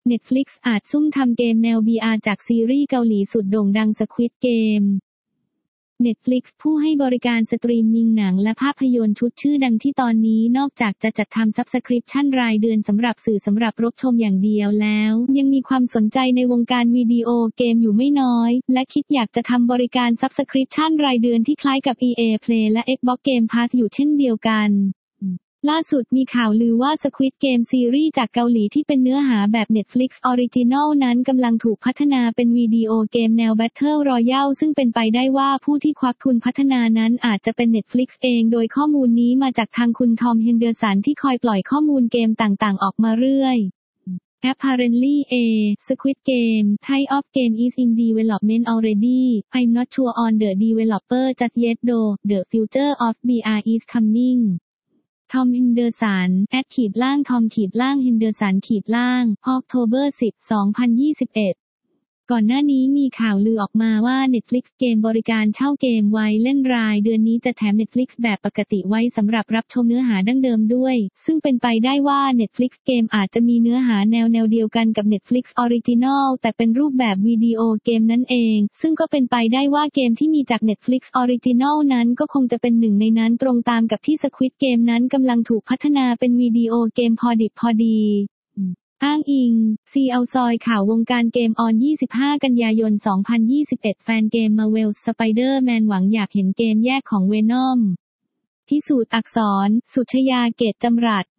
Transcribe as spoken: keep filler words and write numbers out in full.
Netflix อาจซุ่มทำเกมแนว วี อาร์ จากซีรีส์เกาหลีสุดโด่งดัง Squid Game Netflix ผู้ให้บริการสตรีมมิ่งหนังและภาพยนตร์ชุดชื่อดังที่ตอนนี้นอกจากจะจัดทำ Subscription รายเดือนสำหรับสื่อสำหรับรับชมอย่างเดียวแล้วยังมีความสนใจในวงการวิดีโอเกมอยู่ไม่น้อยและคิดอยากจะทำบริการ Subscription รายเดือนที่คล้ายกับ อี เอ Play และ Xbox Game Pass อยู่เช่นเดียวกันล่าสุดมีข่าวลือว่า Squid Game ซีรีส์จากเกาหลีที่เป็นเนื้อหาแบบ Netflix Original นั้นกำลังถูกพัฒนาเป็นวิดีโอเกมแนว Battle Royale ซึ่งเป็นไปได้ว่าผู้ที่ควักทุนพัฒนานั้นอาจจะเป็น Netflix เองโดยข้อมูลนี้มาจากทางคุณทอม เฮนเดอร์สันที่คอยปล่อยข้อมูลเกมต่างๆออกมาเรื่อย Apparently a Squid Game type of game is in development already. I'm not sure on the developer just yet though. The future of บี อาร์ is coming.ทอม เฮนเดอร์สัน แอท ขีดล่าง ทอม ขีดล่าง เฮนเดอร์สัน ขีดล่าง October สิบ สองพันยี่สิบเอ็ดก่อนหน้านี้มีข่าวลือออกมาว่า Netflix เกมบริการเช่าเกมไว้เล่นรายเดือนนี้จะแถม Netflix แบบปกติไว้สำหรับรับชมเนื้อหาดั้งเดิมด้วยซึ่งเป็นไปได้ว่า Netflix เกมอาจจะมีเนื้อหาแนวแนวเดียวกันกับ Netflix Original แต่เป็นรูปแบบวิดีโอเกมนั่นเองซึ่งก็เป็นไปได้ว่าเกมที่มีจาก Netflix Original นั้นก็คงจะเป็นหนึ่งในนั้นตรงตามกับที่ Squid Game นั้นกำลังถูกพัฒนาเป็นวิดีโอเกมพอดิบพอดีอ้างอิง ซี แอล ซอยข่าววงการเกมออน ยี่สิบห้า กันยายน สองพันยี่สิบเอ็ด แฟนเกม Marvel Spider-Man หวังอยากเห็นเกมแยกของ Venom พิสูจน์อักษร สุชยา เกตจำรัด